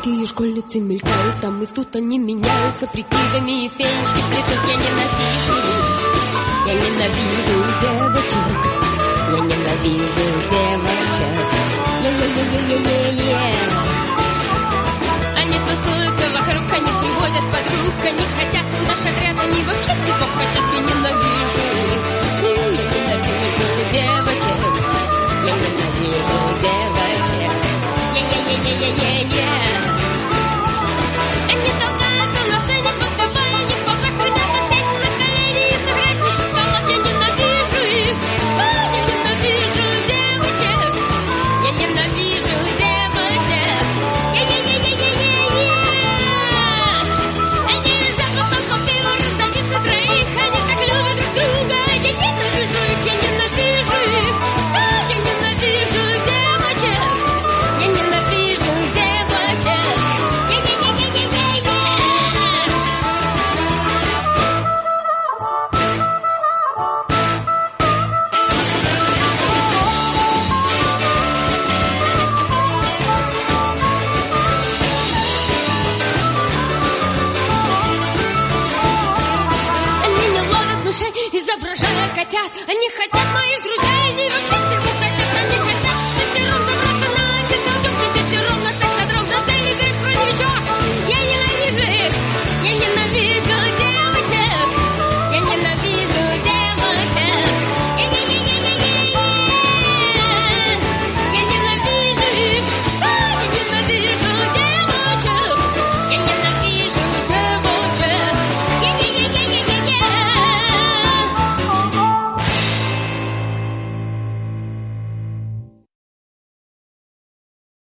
Мальчишки и школьницы мелькают там и тут, они меняются прикидами и фенечки плетут. Я ненавижу девочек, я ненавижу девочек. Они тусуются вокруг, они приводят подруг, они хотят у нас шагрят, они вообще всего хотят. Я ненавижу их, я ненавижу девочек, я ненавижу девочек. Они толкаются на сцене, подпевая, не попасть, ребята сесть на колени и сыграть на шоколад. Я ненавижу их, я ненавижу девочек, я ненавижу девочек. Они лежат по столкам пива, раздавив на троих, они так любят друг друга. Я ненавижу их, я ненавижу их, я ненавижу девочек, я ненавижу девочек. Они не ловят мышей, изображая котят. Они хотят моих друзей.